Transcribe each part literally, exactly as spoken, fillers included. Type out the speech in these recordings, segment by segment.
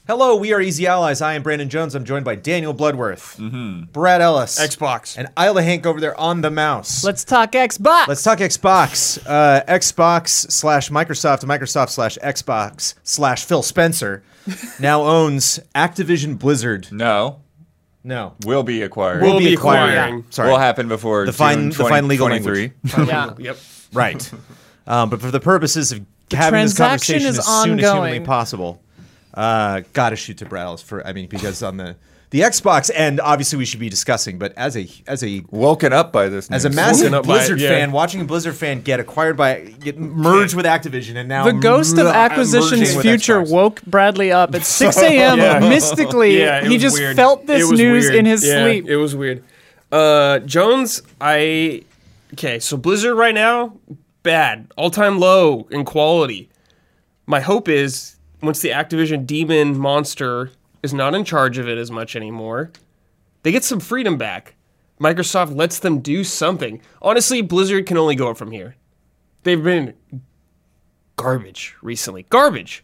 Hello, we are Easy Allies. I am Brandon Jones. I'm joined by Daniel Bloodworth, mm-hmm. Brad Ellis, Xbox, and Isla Hank over there on the mouse. Let's talk Xbox. Let's talk Xbox. Uh, Xbox slash Microsoft, Microsoft slash Xbox slash Phil Spencer now owns Activision Blizzard. No. No. Will be acquired. Will We'll be be acquiring. acquiring. Yeah. Sorry. Will happen before The fine- June the fine legal twenty twenty-three. Yeah. Yep. Right. Um, but for the purposes of having this transaction conversation is as soon as humanly ongoing. possible, uh, gotta shoot to Brad Ellis for, I mean, because on the, the Xbox end, obviously we should be discussing, but as a, as a, Woken up by this as a news. massive Woken up by it, Blizzard yeah. fan, watching a Blizzard fan get acquired by, get merged with Activision, and now The ghost of m- Acquisition's merging with future Xbox. woke Bradley up at six a.m. Yeah. mystically. Yeah, it he was just weird. felt It this was news weird. in his Yeah, sleep. It was weird. Uh, Jones, I okay. So Blizzard right now, bad, all-time low in quality. My hope is once the Activision demon monster is not in charge of it as much anymore, they get some freedom back. Microsoft lets them do something. Honestly, Blizzard can only go up from here. They've been garbage recently. Garbage.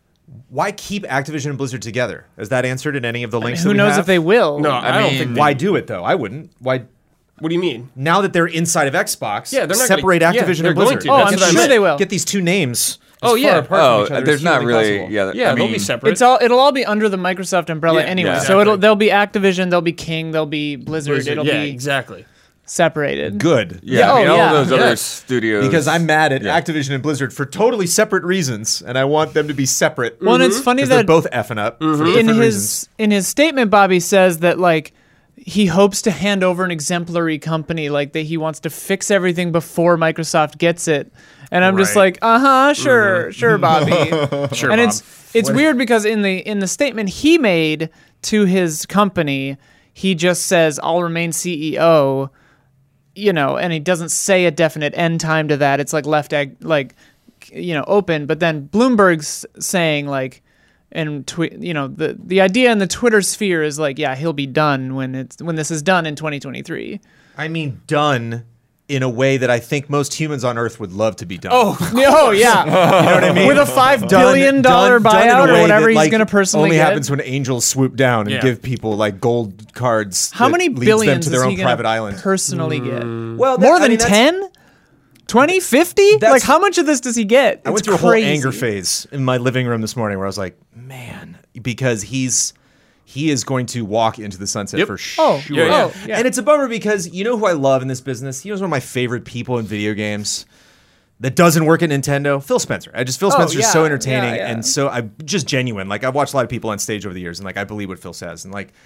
Why keep Activision and Blizzard together? Has that answered in any of the links Who that we knows have? if they will? No, I, I don't mean- think. They, Why do it, though? I wouldn't. Why... what do you mean? Now that they're inside of Xbox, Yeah, they're not separate gonna- yeah, Activision they're and going Blizzard. to. Oh, That's I'm what I sure meant. they will. Get these two names Oh, as yeah. far apart Oh, from each other there's as not humanly really. possible. Yeah, Yeah, I they'll mean, be separate. It's all. It'll all be under the Microsoft umbrella Yeah, anyway. yeah. So it'll. Exactly. There'll be Activision. There'll be King. There'll be Blizzard. Blizzard. It'll yeah, be exactly. separated. Good. Yeah, Yeah, I mean, oh, all yeah. those other Yes. studios. Because I'm mad at Yeah. Activision and Blizzard for totally separate reasons, and I want them to be separate. Well, and it's funny 'Cause they're that both effing up for in different his reasons. in his statement, Bobby says that like he hopes to hand over an exemplary company, like that he wants to fix everything before Microsoft gets it. And I'm just Right. like, uh huh, sure, sure, Bobby. Sure, and Bob. it's it's weird because in the in the statement he made to his company, he just says, "I'll remain C E O." You know, and he doesn't say a definite end time to that. It's like left egg, like, you know, open. But then Bloomberg's saying like, and twi- you know, the the idea in the Twitter sphere is like, yeah, he'll be done when it's when this is done in twenty twenty-three. I mean, done in a way that I think most humans on Earth would love to be done. Oh, oh yeah, you know what I mean. With a five billion dollar done- done in a buyout way or whatever that, he's like, going to personally only get. happens when angels swoop down and Yeah. give people like gold cards. How that many leads them billions to their is own he gonna private island? personally get? Well, that- More I than mean, that's- ten? twenty, fifty? That's- Like how much of this does he get? I went It's through a whole crazy. anger phase in my living room this morning where I was like, man, because he's he is going to walk into the sunset Yep. for sure. Oh, yeah, yeah. Oh, yeah. And it's a bummer because you know who I love in this business? He was one of my favorite people in video games. That doesn't work at Nintendo. Phil Spencer. I just Phil Oh, Spencer is so yeah, entertaining yeah, yeah. and so I just genuine. Like I've watched a lot of people on stage over the years, and like I believe what Phil says, and like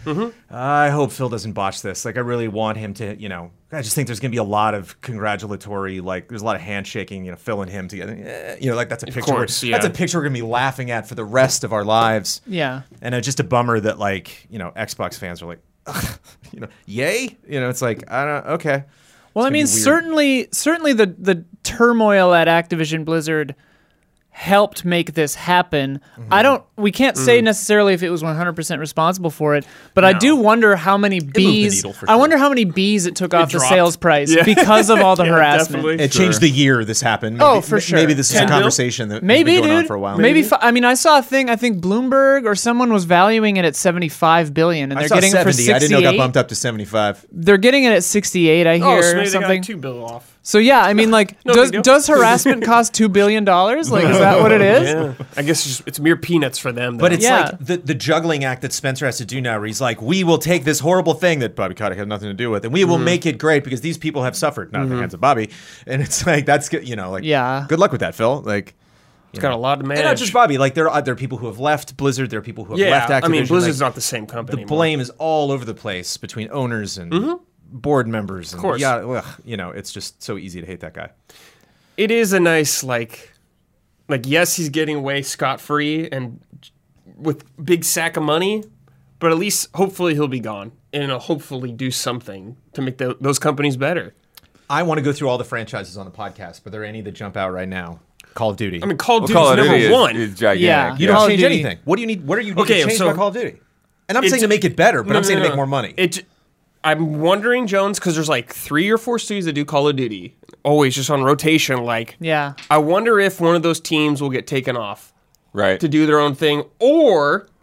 I hope Phil doesn't botch this. Like I really want him to, you know. I just think there's gonna be a lot of congratulatory, like there's a lot of handshaking, you know, Phil and him together. Eh, you know, like that's a picture. course, we're, That's a yeah. picture we're gonna be laughing at for the rest of our lives. Yeah. And it's just a bummer that like you know Xbox fans are like, ugh, you know, yay. You know, it's like I don't. Okay. Well, I gonna mean, be weird. certainly, certainly the the turmoil at Activision Blizzard helped make this happen. Mm-hmm. I don't. We can't say Mm. necessarily if it was one hundred percent responsible for it, but I do wonder how many the bees. needle for I sure. wonder how many bees it took off the dropped. sales price Yeah. because of all the Yeah, harassment. definitely. It changed the year this happened. Maybe, Oh, for m- sure. Maybe this is a ten mil? conversation that Maybe, has been going dude. on for a while. Maybe. fi- I mean, I saw a thing. I think Bloomberg or someone was valuing it at seventy-five billion, and I they're saw getting it for seventy. I didn't know it got sixty-eight. bumped up to seventy-five. They're getting it at sixty-eight. I hear Oh, so or maybe they something. got two bill off. So yeah, I mean, like, No does big deal. does harassment cost two billion dollars? Like, is that what it is? Yeah, I guess it's, just, it's mere peanuts for them. Though. But it's Yeah. like the, the juggling act that Spencer has to do now, where he's like, we will take this horrible thing that Bobby Kotick had nothing to do with, and we will Mm-hmm. make it great because these people have suffered, not at the hands of Bobby. And it's like, that's good, you know, like, Yeah. good luck with that, Phil. Like, it's got a lot to manage. and not just Bobby, like, there are, there are people who have left Blizzard, there are people who have yeah, left Activision. I mean, Blizzard's like, not the same company. the anymore. blame is all over the place between owners and board members. And course. Yeah, ugh, you know, it's just so easy to hate that guy. It is a nice like, like yes, he's getting away scot free and with big sack of money, but at least hopefully he'll be gone and he'll hopefully do something to make the, those companies better. I want to go through all the franchises on the podcast, but are there any that jump out right now? Call of Duty. I mean, Call of Well, Duty's Call of number Duty is, one. is gigantic. Yeah. you Call don't of change Duty- anything. What do you need? What are you need Okay, to change so- about Call of Duty? And I'm It saying ju- to make it better, but No, I'm no, saying no, to make no. more money. It, j- I'm wondering, Jones, because there's like three or four studios that do Call of Duty, always just on rotation. Like, Yeah. I wonder if one of those teams will get taken off Right. to do their own thing, or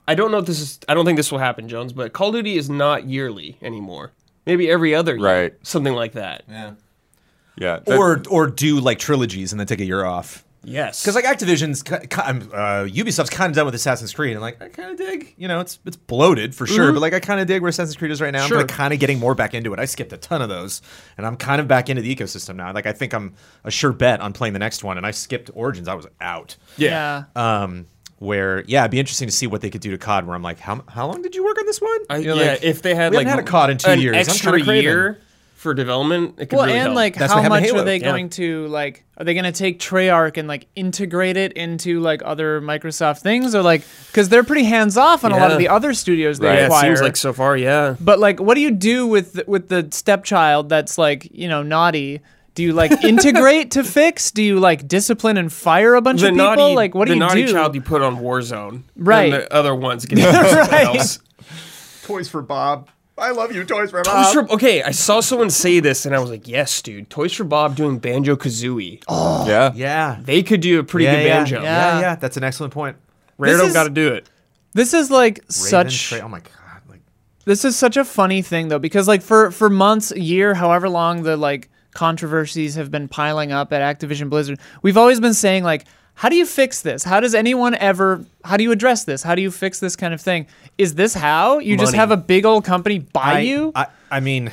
I don't know if this is. I don't think this will happen, Jones. But Call of Duty is not yearly anymore. Maybe every other year, Right. something like that. Yeah. Yeah. that- Or or do like trilogies and then take a year off. Yes, Because like Activision's, ki- ki- um, uh, Ubisoft's kind of done with Assassin's Creed, and like I kind of dig. You know, it's it's bloated for sure, but like I kind of dig where Assassin's Creed is right now. Sure. I'm kind of getting more back into it. I skipped a ton of those, and I'm kind of back into the ecosystem now. Like I think I'm a sure bet on playing the next one, and I skipped Origins. I was out. yeah. Um, where yeah, it'd be interesting to see what they could do to C O D. Where I'm like, how how long did you work on this one? I, You know, yeah, like, if they had we like haven't had a C O D in two an years, I'm extra kinda craving. year for development, it could Well, really and help. like, That's how what happened much to are Halo. they Yeah. going to like? Are they going to take Treyarch and like integrate it into like other Microsoft things, or like because they're pretty hands off on a lot Yeah. of the other studios they Right. yeah, it acquire. seems like so far, yeah. But like, what do you do with with the stepchild that's like you know naughty? Do you like integrate to fix? Do you like discipline and fire a bunch The of people? naughty, like, what do the you naughty do? child you put on Warzone, Right. And the other ones get something Right. else. Toys for Bob. I love you, Toys for Toys for, okay, I saw someone say this, and I was like, "Yes, dude." Toys for Bob doing Banjo Kazooie. Oh. yeah. Yeah. They could do a pretty yeah, good yeah, banjo. Yeah, Yeah. yeah, that's an excellent point. This Rarito is- got to do it. This is like Raven, such. Trey- oh my god, like This is such a funny thing though, because like for for months, a year, however long the like controversies have been piling up at Activision Blizzard, we've always been saying like, how do you fix this? How does anyone ever? How do you address this? How do you fix this kind of thing? Is this how you just Money. have a big old company buy I, you? I, I mean,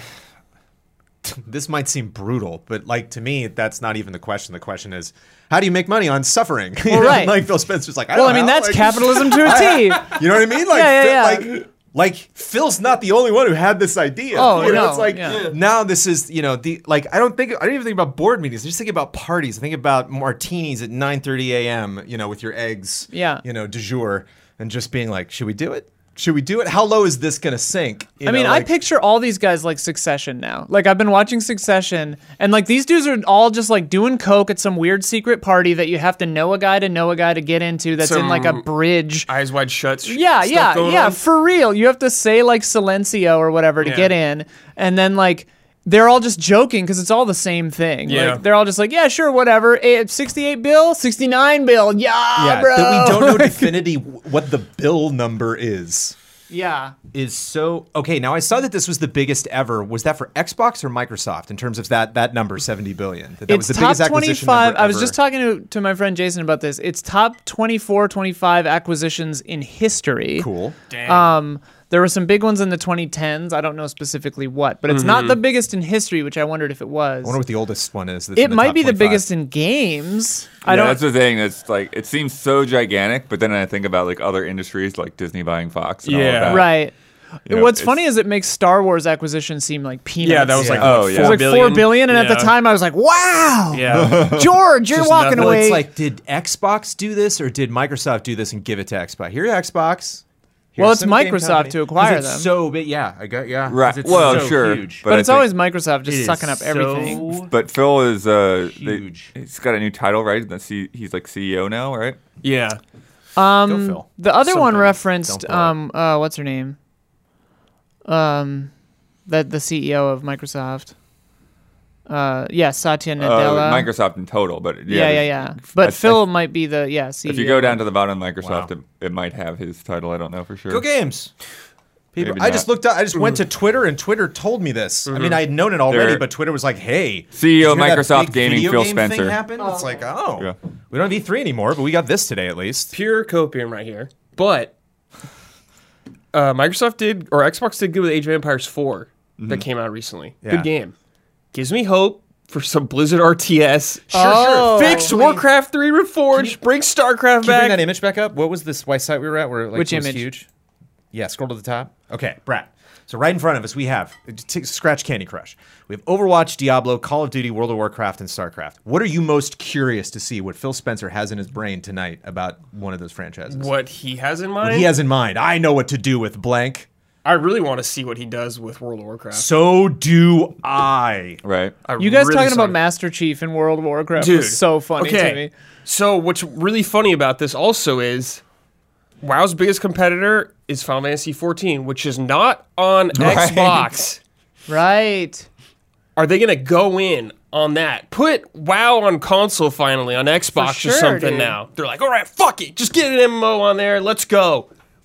this might seem brutal, but like to me, that's not even the question. The question is, how do you make money on suffering? You Well, know, right. Like Phil Spencer's like, I well, don't I mean know, that's like- capitalism to a T. You know what I mean? Like, Yeah, yeah, Phil- yeah. like, like Phil's not the only one who had this idea. Oh, you know, no, it's like yeah. now this is you know the like I don't think I don't even think about board meetings. I just think about parties. I think about martinis at nine thirty a.m. You know, with your eggs. Yeah. You know, du jour, and just being like, should we do it? Should we do it? How low is this gonna sink? You I mean, know, I like- picture all these guys like Succession now. Like I've been watching Succession, and like these dudes are all just like doing coke at some weird secret party that you have to know a guy to know a guy to get into. That's in like a Some- bridge. Eyes wide shut. sh- Yeah, stuff yeah, going yeah, on. for real. You have to say like Silencio or whatever to Yeah. get in, and then like they're all just joking because it's all the same thing. Yeah. Like, they're all just like, yeah, sure, whatever. Eh, sixty-eight bill, sixty-nine bill, yeah, yeah, bro. that we don't know definitely what the bill number is. Yeah. Is so okay. Now I saw that this was the biggest ever. Was that for Xbox or Microsoft in terms of that that number seventy billion? That, that was It's the biggest top acquisition twenty-five. number I was ever. just talking to, to my friend Jason about this. It's top twenty-four, twenty-five acquisitions in history. cool. Damn. Um, there were some big ones in the twenty tens. I don't know specifically what, but it's not the biggest in history, which I wondered if it was. I wonder what the oldest one is. that's It in the might top be the twenty-five. biggest in games. I yeah, don't. that's the thing. That's like it seems so gigantic, but then I think about like other industries, like Disney buying Fox. And all Yeah. of that. Right. You know, What's it's- funny is it makes Star Wars acquisition seem like peanuts. yeah, that was like Oh, what, yeah. it was four like billion? four billion, and at the Yeah. time I was like, "Wow, yeah, George, you're Just walking nothing. Well, away." it's like, did Xbox do this or did Microsoft do this and give it to Xbox? Here, Xbox. Here's Well, it's some game Microsoft company. to acquire 'Cause it's them. So big, yeah. I got yeah. 'cause Right. It's Well, so sure, huge. but I it's think- always Microsoft just It is sucking up so everything. But Phil is uh, they- Huge. he's got a new title, right? That's he, he's like C E O now, right? yeah. Go, Phil. The other one Something. referenced, Don't blow um, uh, what's her name? Um, that the C E O of Microsoft. Uh, yeah, Satya Uh, Nadella. Microsoft in total, but yeah, yeah, yeah, yeah. But I- Phil I- might be the yeah C E O. If you go down to the bottom of Microsoft, Wow. it, it might have his title. I don't know for sure. Go Games. People, Maybe I just not. looked up. I just went to Twitter, and Twitter told me this. I mean, I had known it already, They're- but Twitter was like, "Hey, C E O did you hear that Microsoft big Gaming, video Phil game thing Spencer." happened?" It's like, oh, Yeah. we don't have E three anymore, but we got this today at least. Pure copium right here. But uh, Microsoft did, or Xbox did good with Age of Empires four that came out recently. Yeah. Good game. Gives me hope for some Blizzard R T S. Sure, Oh. sure. Fix Warcraft three Reforged. Bring StarCraft Can you bring back. that image back up? What was this white site we were at? Where like, Which it was image? huge? Yeah, scroll to the top. Okay, Brad. So right in front of us, we have t- scratch Candy Crush. We have Overwatch, Diablo, Call of Duty, World of Warcraft, and StarCraft. What are you most curious to see? What Phil Spencer has in his brain tonight about one of those franchises? What he has in mind? What he has in mind. I know what to do with blank. I really want to see what he does with World of Warcraft. So do I. Right. I You guys really talking about started- Master Chief in World of Warcraft Dude, was so funny okay. to me. So what's really funny about this also is WoW's biggest competitor is Final Fantasy fourteen, which is not on Right. Xbox. Right. Are they going to go in on that? Put WoW on console finally on Xbox sure, or something dude. now. They're like, all right, fuck it. Just get an M M O on there. Let's go.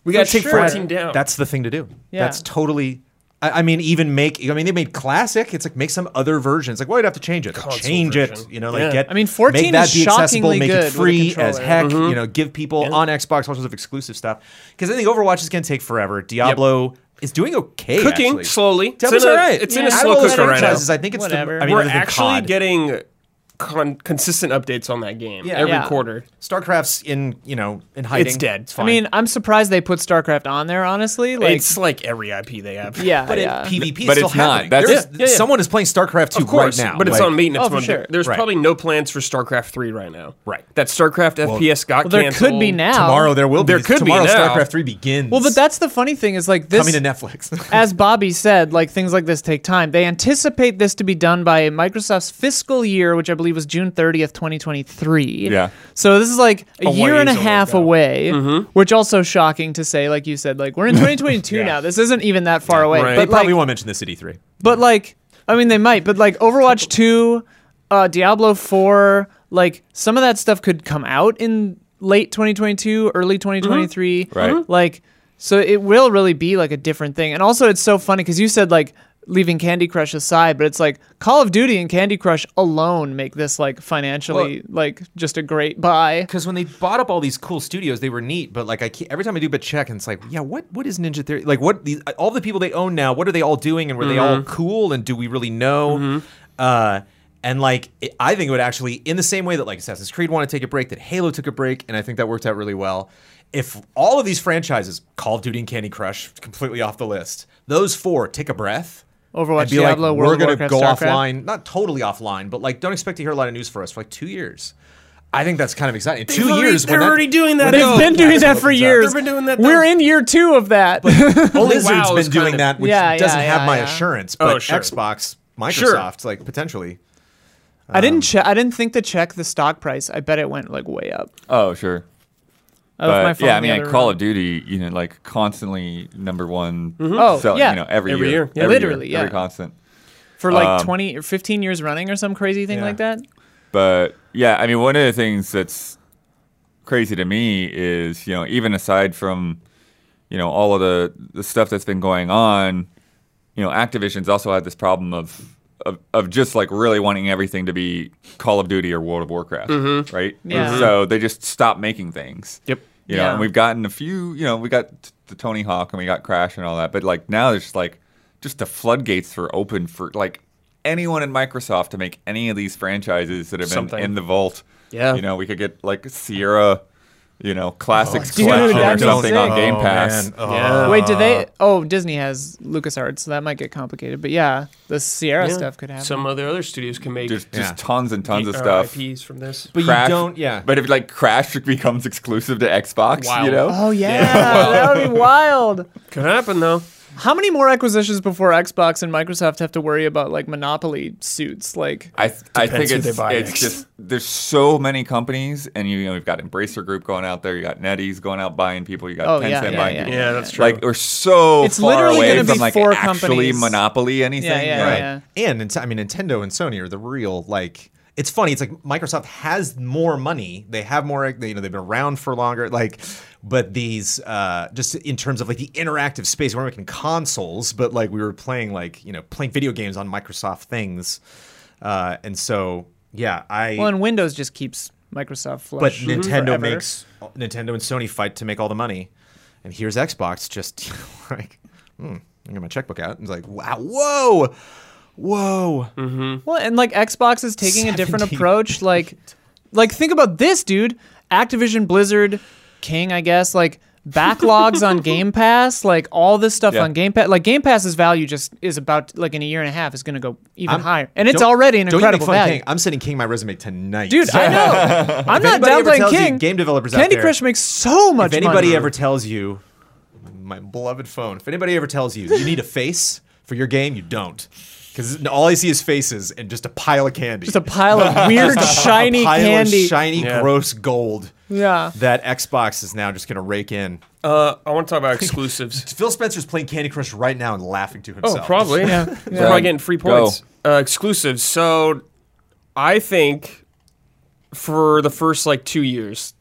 We got to For take sure. fourteen down. That's the thing to do. Yeah. That's totally. I, I mean, even make. I mean, they made classic. It's like make some other versions. Like, well, you'd have to change it. Console change it. version. You know, like Yeah. get. I mean, fourteen make that is be accessible. shockingly Make good it with a free as controller. heck. Mm-hmm. You know, give people on Xbox all sorts of exclusive stuff. Because I think Overwatch is going to take forever. Diablo is doing okay. Cooking actually. slowly. It's Diablo's in a- all right. it's in a Out of slow all those cooker right now. franchises, I think it's Whatever. the. I mean, We're other than actually C O D. getting con- consistent updates on that game Yeah. every Yeah. quarter. StarCraft's in. You know, in hiding. It's dead. It's I fine. mean, I'm surprised they put StarCraft on there. Honestly, like, It's like every I P they have. yeah, But yeah. it, PvP But is still it's not. happening. That's- There's- Yeah, yeah, yeah. Someone is playing StarCraft two Of course, right now. but it's Like, on maintenance Oh, for mode. sure. There's Right. probably no plans for StarCraft three right now. Right. That StarCraft F P S got well, there canceled. could be now. Tomorrow there will be. There could be tomorrow now. StarCraft three begins. Well, but that's the funny thing is like this. coming to Netflix. As Bobby said, like things like this take time. They anticipate this to be done by Microsoft's fiscal year, which I believe was June thirtieth, twenty twenty-three. Yeah. So this is like a, A year and a ways half away. away, which also shocking to say. Like you said, like we're in twenty twenty-two Yeah. now. This isn't even that far away. Right. they But probably like, won't mention this at E three. but like, I mean, they might. But like Overwatch two, uh, Diablo four, like some of that stuff could come out in late twenty twenty-two, early twenty twenty-three. Right. Like, so it will really be like a different thing. And also, it's so funny because you said like leaving Candy Crush aside, but it's like Call of Duty and Candy Crush alone make this like financially like just a great buy. Because when they bought up all these cool studios, they were neat. But like I keep, every time I do but check, and it's like, yeah, what what is Ninja Theory? Like what these all the people they own now? What are they all doing? And were they all cool? And do we really know? Uh, and like it, I think it would actually, in the same way that like Assassin's Creed wanted to take a break, that Halo took a break, and I think that worked out really well. If all of these franchises, Call of Duty and Candy Crush, completely off the list, those four take a breath. Overwatch, And be Diablo, like, World we're of gonna Warcraft, go StarCraft. offline, not totally offline, but like don't expect to hear a lot of news for us for like two years. I think that's kind of exciting. They've two already- years. They're when that- already doing that. when They've though. been doing that for opens up. years. They've been doing that, We're though. in year two of that. Blizzard's WoW is been doing kind of- that, which Yeah, yeah, doesn't have yeah, my yeah. assurance, Oh, but sure. Xbox, Microsoft, like potentially. I didn't check. I didn't think to check the stock price. I bet it went like way up. Oh, sure. I left my But phone yeah, I in the mean, like other Call room. of Duty, you know, like constantly number one. Oh, sell- yeah. you know, every, Every year, year. Yeah, every literally, year, yeah. every constant. for like Um, twenty or fifteen years running or some crazy thing Yeah. like that. But yeah, I mean, one of the things that's crazy to me is, you know, even aside from, you know, all of the, the stuff that's been going on, you know, Activision's also had this problem of, of, of just like really wanting everything to be Call of Duty or World of Warcraft, right? Yeah. So they just stopped making things. Yep. You know, Yeah. and we've gotten a few, you know, we got t- the Tony Hawk and we got Crash and all that, but like now there's just like, just the floodgates are open for like anyone in Microsoft to make any of these franchises that have been Something. in the vault. Yeah. You know, we could get like Sierra, you know, Classics dude, Collection or that'd be something on sick. Game Oh, Pass. man. Oh. Yeah. Wait, did they? Oh, Disney has LucasArts, so that might get complicated. But yeah, the Sierra Yeah. stuff could happen. Some other other studios can make Just, just Yeah. tons and tons of uh, stuff. I Ps from this. But Crash, you don't, yeah. But if like Crash becomes exclusive to Xbox, Wow. you know, oh yeah, Yeah. that would be wild. Could happen though. How many more acquisitions before Xbox and Microsoft have to worry about like monopoly suits? Like, I th- I think Depends who it's they buy it's next. just there's so many companies, and you know we've got Embracer Group going out there, you got NetEase going out buying people, you got Oh, Tencent yeah, yeah, buying yeah. people. Yeah, that's true. Like we're so It's far literally away gonna be from like four actually companies. monopoly anything. yeah, yeah, Right. yeah. And Nint- I mean, Nintendo and Sony are the real like. It's funny. It's like Microsoft has more money. They have more. You know, they've been around for longer. Like, but these uh, just in terms of like the interactive space, we we're making consoles, but like we were playing like you know playing video games on Microsoft things, uh, and so yeah, I. Well, and Windows just keeps Microsoft but flush. Nintendo forever. makes Nintendo and Sony fight to make all the money, and here's Xbox just like, hmm, I got my checkbook out and it's like, wow, whoa. Whoa. Well, and like Xbox is taking a different seventeen approach. Like, like think about this, dude. Activision, Blizzard, King, I guess. Like backlogs on Game Pass. Like all this stuff Yeah. on Game Pass. Like Game Pass's value just is about like in a year and a half is going to go even I'm- higher, and it's don't- already an don't you make incredible fun of value. King. I'm sending King my resume tonight. Dude, I know. I'm not anybody ever downplaying tells you- King. game developers out Candy there, Crush makes so much If anybody money. ever tells you, my beloved phone, if anybody ever tells you you need a face for your game, you don't. Because all I see is faces and just a pile of candy. just a pile of weird shiny a pile candy. Of shiny, Yeah. gross gold yeah. that Xbox is now just going to rake in. Uh, I want to talk about exclusives. Phil Spencer's playing Candy Crush right now and laughing to Oh, himself. probably. Yeah. We're Yeah. probably getting free Go. points. Uh, exclusives. So, I think for the first like two years,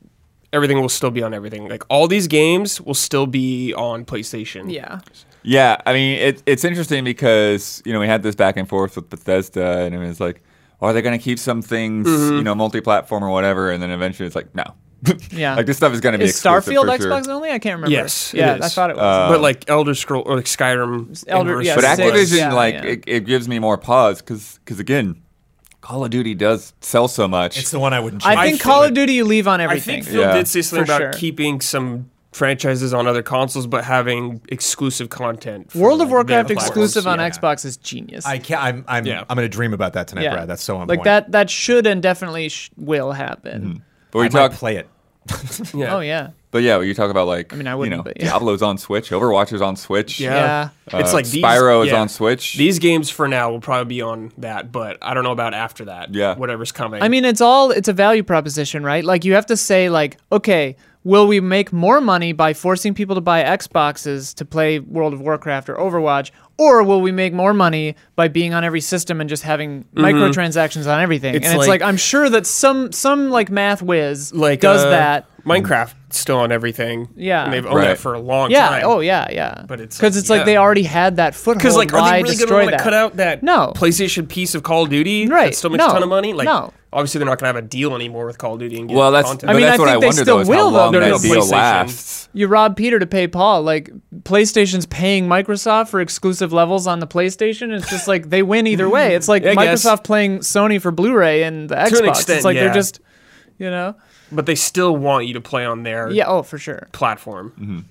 everything will still be on everything. Like all these games will still be on PlayStation. Yeah. Yeah, I mean, it, it's interesting because, you know, we had this back and forth with Bethesda, and it was like, oh, are they going to keep some things, Mm-hmm. you know, multi-platform or whatever? And then eventually it's like, no. Yeah. Like, this stuff is going to be Is exclusive Starfield for Xbox sure. only? I can't remember. Yes, it Yeah, is. I thought it was. Uh, But like Elder Scroll or like Skyrim, Elder- Inverse yeah, But Six, Activision, yeah, like, yeah. It, it gives me more pause because, again, Call of Duty does sell so much. It's the one I wouldn't change. I think I Call think- of Duty you leave on I everything. think Phil Yeah. did say something For about sure. keeping some franchises on other consoles, but having exclusive content. for, World of like, Warcraft their exclusive on platforms. Xbox is genius. I can't. I'm. I'm. Yeah. I'm going to dream about that tonight, yeah. Brad. That's so on like point. that. That should and definitely sh- will happen. but we I talk, might play it. Yeah. Oh yeah. but yeah, you talk about like, I mean, I you wouldn't, know, but yeah. Diablo's on Switch, Overwatch is on Switch. Yeah. Yeah. It's Uh, like these, Spyro is yeah. on Switch. These games for now will probably be on that, but I don't know about after that. Yeah. Whatever's coming. I mean, it's all it's a value proposition, right? Like you have to say, like, okay, will we make more money by forcing people to buy Xboxes to play World of Warcraft or Overwatch, or will we make more money by being on every system and just having microtransactions on everything? It's and it's like, like- I'm sure that some some like math whiz like does uh, that. Minecraft still on everything. Yeah. And they've owned Right. that for a long Yeah. time. Oh yeah. Yeah. But it's because like, it's like yeah. they already had that foothold. Because like, are Why they really destroy going to that? cut out that No. PlayStation piece of Call of Duty Right. that still makes No. a ton of money? Like, No. obviously they're not going to have a deal anymore with Call of Duty and get well, that's, content. but I mean, that's I what think I they wonder, still though, is will, how though. long No, no, that no, deal PlayStation. lasts. You rob Peter to pay Paul. Like PlayStation's paying Microsoft for exclusive levels on the PlayStation. It's just like they win either way. It's like I guess. Microsoft playing Sony for Blu-ray and the Xbox. extent, it's like yeah. they're just, you know, But they still want you to play on their yeah. Oh, for sure. platform.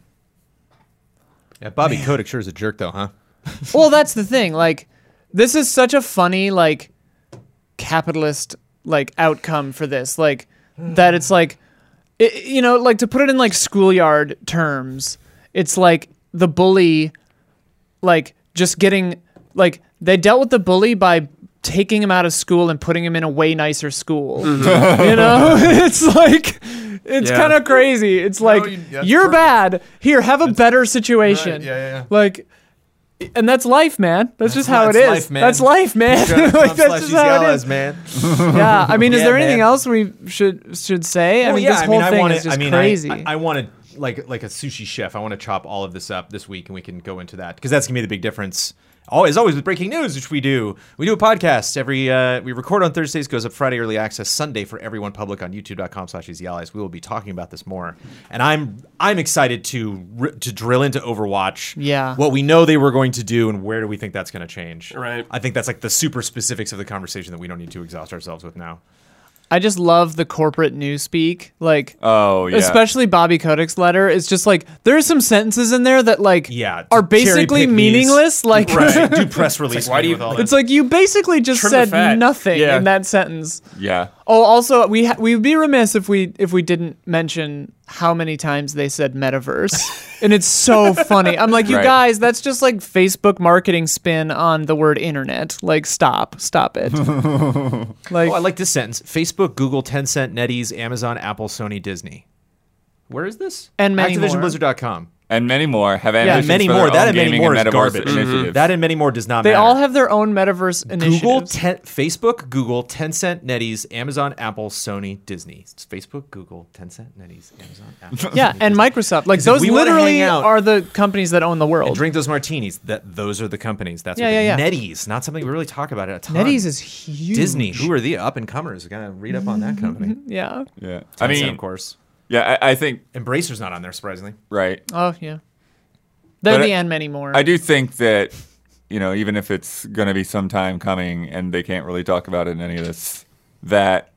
Yeah, Bobby Kotick sure is a jerk, though, huh? Well, that's the thing. Like, this is such a funny like capitalist like outcome for this. Like that it's like, it, you know, like to put it in like schoolyard terms, it's like the bully, like just getting like they dealt with the bully by taking him out of school and putting him in a way nicer school. You know, it's like it's Yeah. kind of crazy. It's like you- that's you're perfect. bad. Here, have a better situation. Right, yeah, yeah, yeah. Like, and that's life, man. That's, just how it that's is. life, man. That's life, man. like, that's just how it is. man. Yeah. I mean, is Yeah, there anything man. else we should should say? I Well, mean, yeah, this I whole mean, I thing want is just I mean, crazy. I, I wanted like like a sushi chef. I want to chop all of this up this week, and we can go into that because that's gonna be the big difference. Always, always with breaking news, which we do. We do a podcast every. Uh, we record on Thursdays, goes up Friday early access, Sunday for everyone public on YouTube dot com slash Easy Allies. We will be talking about this more, and I'm I'm excited to r- to drill into Overwatch. Yeah. What we know they were going to do, and where do we think that's going to change? Right. I think that's like the super specifics of the conversation that we don't need to exhaust ourselves with now. I just love the corporate newspeak. Like, Oh, yeah. especially Bobby Kotick's letter. It's just like there are some sentences in there that like Yeah, are cherry basically pick these. meaningless. Like, Right. Do press release. why do you- with all it's that. like you basically just Trim the said fat. nothing Yeah. in that sentence. Yeah. Oh, also we ha- we'd be remiss if we if we didn't mention how many times they said metaverse, and it's so funny. I'm like, you Right. guys, that's just like Facebook marketing spin on the word internet. Like, stop, stop it. like, Oh, I like this sentence. Facebook, Google, Tencent, NetEase, Amazon, Apple, Sony, Disney. Where is this? And many Activision more. Blizzard dot com. And many more have Yeah, ambitions many for more. their That own and many gaming more and is metaverse garbage. initiatives. That and many more does not they matter. all have their own metaverse initiatives. Google, ten, Facebook, Google, Tencent, NetEase, Amazon, Apple, Sony, Disney. It's Facebook, Google, Tencent, NetEase, Amazon, Apple. yeah, and Microsoft. Like, If those we wanna literally hang out- are the companies that own the And world. drink those martinis. That those are the companies. That's Yeah, what yeah, the- yeah. NetEase. Not something we really talk about it a ton. NetEase is huge. Disney. Who are the up and comers? Gotta read up on that company. Yeah. Yeah. I Tencent, mean, of course. yeah, I, I think, Embracer's not on there, surprisingly. right. Oh, yeah. They're But the I- and many more. I do think that, you know, even if it's going to be some time coming and they can't really talk about it in any of this, that,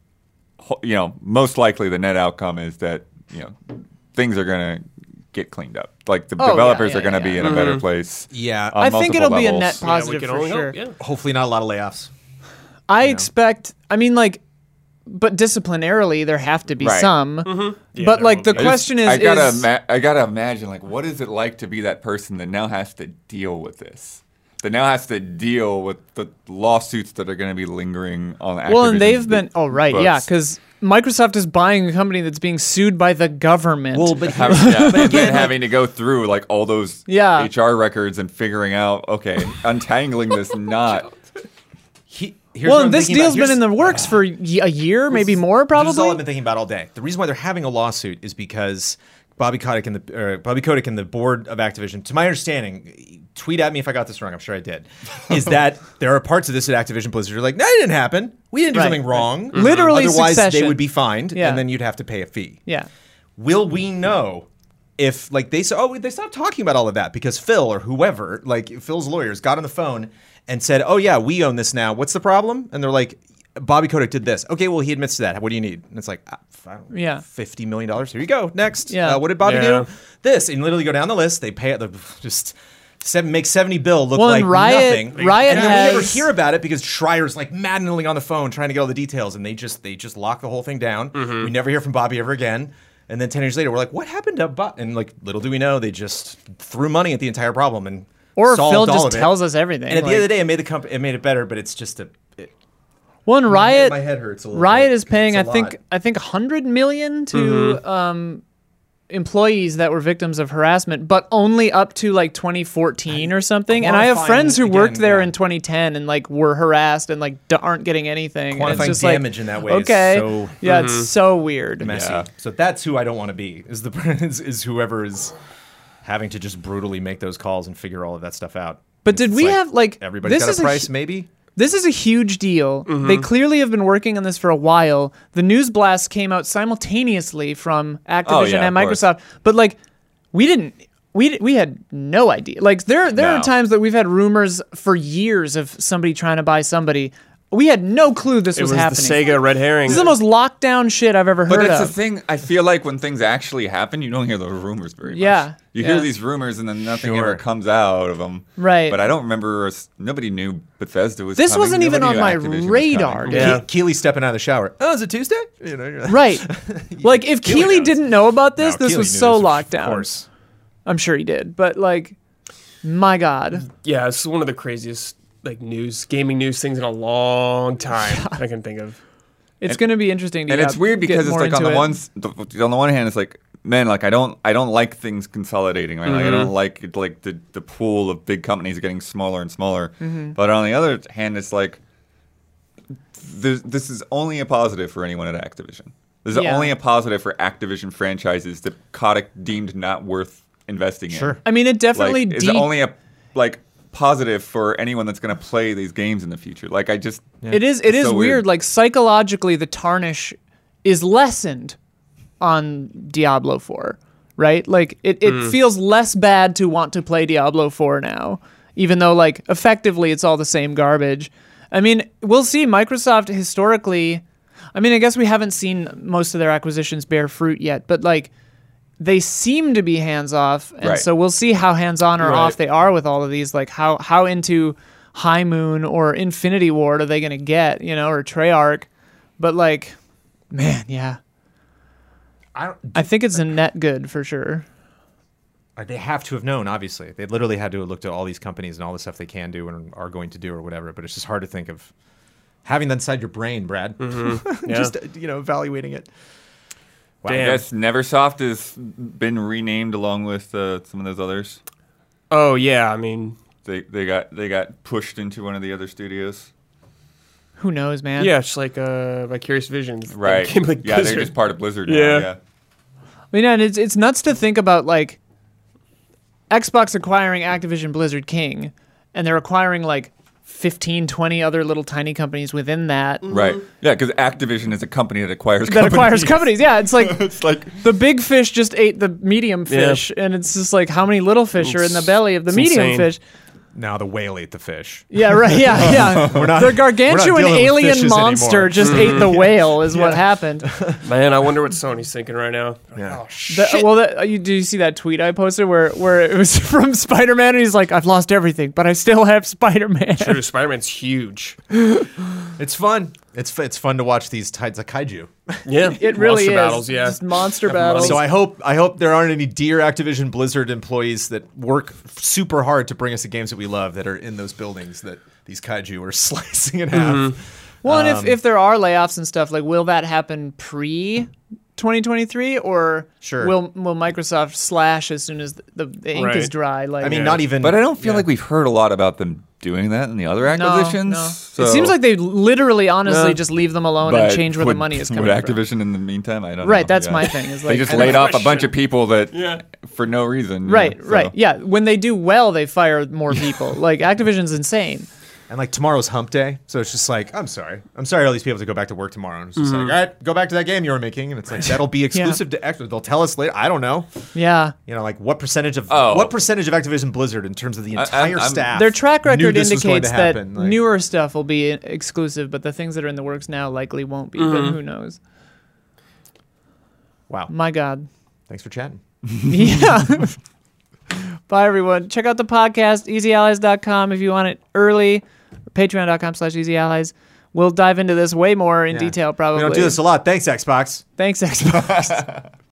ho- you know, most likely the net outcome is that, you know, things are going to get cleaned up. Like the Oh, yeah, developers yeah, are going to yeah, be yeah. in a better place. Yeah. on I think multiple it'll be a levels. net Yeah, we positive can for only sure. hope, yeah. Hopefully not a lot of layoffs. I expect. I mean, like, but disciplinarily, there have to be Right. some. Yeah, but there like will the be. I just- question is, I gotta, is ima- I gotta imagine, like, what is it like to be that person that now has to deal with this? That now has to deal with the lawsuits that are going to be lingering on Activision's well, and they've been. Oh, right, yeah, books. because Microsoft is buying a company that's being sued by the government. Well, but Having, yeah, but again, having to go through like all those Yeah. H R records and figuring out, okay, untangling this knot. he, here's Well, what I'm this thinking deal's about. been in the Here's- works for y- a year, maybe more, This is all probably. I've been thinking about all day. The reason why they're having a lawsuit is because Bobby Kotick and the uh, Bobby Kotick and the board of Activision, to my understanding, tweet at me if I got this wrong. I'm sure I did. Is that there are parts of this at Activision Blizzard you're like, no, it didn't happen. We didn't do Right, something right. wrong. Literally Otherwise, Succession. they would be fined, Yeah. and then you'd have to pay a fee. Yeah. Will we know if like they said, oh, they stopped talking about all of that because Phil or whoever, like Phil's lawyers, got on the phone and said, oh yeah, we own this now. What's the problem? And they're like, Bobby Kotick did this. Okay, well he admits to that. What do you need? And it's like, ah, I don't know, Yeah. fifty million dollars. Here you go. Next. Yeah. Uh, what did Bobby Yeah. do? This. And literally go down the list. They pay it. The just. Seven, make seventy bill look Well, like and Riot- nothing. Riot and then we never has- hear about it because Schreier's like maddeningly on the phone trying to get all the details, and they just they just lock the whole thing down. Mm-hmm. We never hear from Bobby ever again. And then ten years later, we're like, what happened to Bob? And like, little do we know, they just threw money at the entire problem and Or solved Phil all just of it. tells us everything. And at the like- end of the day, it made the company, it made it better, but it's just a. It, One Riot, my head hurts a little Riot bit. is paying, I It's a think, lot. I think, one hundred million to Mm-hmm. um, employees that were victims of harassment, but only up to like twenty fourteen or something. And I have quantifying, friends who worked again, there yeah. in twenty ten and like were harassed and like d- aren't getting anything. And it's Quantifying just damage like, in that way is okay, so- yeah, it's so weird. messy. Yeah. So that's who I don't want to be. Is the is, is whoever is having to just brutally make those calls and figure all of that stuff out. But did It's we like have like everybody's this got is a a price? hu- maybe. This is a huge deal. Mm-hmm. They clearly have been working on this for a while. The news blast came out simultaneously from Activision Oh, yeah, and of course. Microsoft, but like we didn't we we had no idea. Like there there are No. times that we've had rumors for years of somebody trying to buy somebody. We had no clue this It was, was happening. the Sega red herring. This is the most locked down shit I've ever But heard that's of. the thing. I feel like when things actually happen, you don't hear the rumors very much. Yeah, You yeah. hear these rumors and then nothing Sure. ever comes out of them. Right. But I don't remember. us- Nobody knew Bethesda was. This coming. wasn't even Nobody on my knew Activision was radar, coming. dude. Yeah. Ke- Keely stepping out of the shower. Oh, is it Tuesday? You know, you're like- Right. Like if Keely Keely knows. didn't know about this, No, this Keely was knew so this, locked down. Of course. I'm sure he did. But like my God. Yeah, it's one of the craziest like news, gaming news things in a long time I can think of. It's going to be interesting to And get- it's weird get because it's more like on into the it. one s- the, on the one hand, it's like, man, like I don't I don't like things consolidating. Right? Like I don't like it, like the the pool of big companies getting smaller and smaller. Mm-hmm. But on the other hand, it's like this, this is only a positive for anyone at Activision. This is Yeah. only a positive for Activision franchises that Kotick deemed not worth investing in. Sure. I mean, it definitely Like, it's de- only a like positive for anyone that's going to play these games in the future. Like I just It is. It It's is so weird. weird. Like psychologically, the tarnish is lessened on Diablo four, right? Like it, it feels less bad to want to play Diablo four now, even though like effectively it's all the same garbage. I mean, we'll see. Microsoft historically, I mean, I guess we haven't seen most of their acquisitions bear fruit yet, but like they seem to be hands off, and Right. so we'll see how hands on or Right. off they are with all of these. Like how how into High Moon or Infinity Ward are they going to get, you know, or Treyarch? But like, man, yeah, I don't. I think it's a net good for sure. They have to have known, obviously. They literally had to have looked at all these companies and all the stuff they can do and are going to do or whatever. But it's just hard to think of having that inside your brain, Brad. Yeah. just you know, evaluating it. Wow. I Damn. guess Neversoft has been renamed along with uh, some of those others. Oh yeah, I mean, They they got they got pushed into one of the other studios. Who knows, man? yeah, it's like uh, Vicarious Visions. Right. Became, like, yeah, Blizzard. they're just part of Blizzard now. Yeah. Yeah. I mean, and it's it's nuts to think about like Xbox acquiring Activision Blizzard King, and they're acquiring like fifteen, twenty other little tiny companies within that Right. Yeah, because Activision is a company that acquires that companies. acquires companies. Yeah, it's like It's like the big fish just ate the medium Yeah. fish, and it's just like how many little fish are in the It's- belly of the it's medium insane. fish? Now the whale ate the fish. Yeah, right. Yeah, yeah. We're not- the we're gargantuan not dealing with alien fishes monster anymore. just ate the whale, is what happened. Man, I wonder what Sony's thinking right now. Yeah. Oh The- shit. well, that, you, do you see that tweet I posted where where it was from Spider-Man, and he's like, "I've lost everything, but I still have Spider-Man." True, Spider-Man's huge. It's fun. It's f- it's fun to watch these tides of kaiju. Yeah, It really Monster is. battles. Yeah, Just monster battles. So I hope I hope there aren't any dear Activision Blizzard employees that work super hard to bring us the games that we love that are in those buildings that these kaiju are slicing in half. well, and if, um, if there are layoffs and stuff, like, will that happen pre twenty twenty-three, or Sure. will will Microsoft slash as soon as the, the, the ink is Right. dry? Like, I mean, not even. But I don't feel yeah. like we've heard a lot about them doing that in the other no, acquisitions. no. So, It seems like they literally, honestly, No. just leave them alone but and change where would, the money is would coming from. Activision in the meantime? I don't know. Right, that's Yeah. my thing. Is They like just and- laid off a question. bunch of people that Yeah. for no reason. you Right, know, so. right, yeah. When they do well, they fire more people. Like Activision's insane. And like tomorrow's hump day, so it's just like, I'm sorry, I'm sorry, all these people have to go back to work tomorrow. And it's just Mm-hmm. like, all right, go back to that game you were making, and it's like that'll be exclusive to Xbox. They'll tell us later. I don't know, Yeah. you know, like what percentage of Oh. what percentage of Activision Blizzard in terms of the I- entire I'm- staff. Their track knew record this was going indicates to that happen. Like, newer stuff will be exclusive, but the things that are in the works now likely won't be. But who knows? wow. My God. Thanks for chatting. Yeah. Bye, everyone. Check out the podcast, easy allies dot com, if you want it early. Patreon.com slash easy allies. We'll dive into this way more in Yeah. detail, probably. We don't do this a lot. Thanks, Xbox. Thanks, Xbox.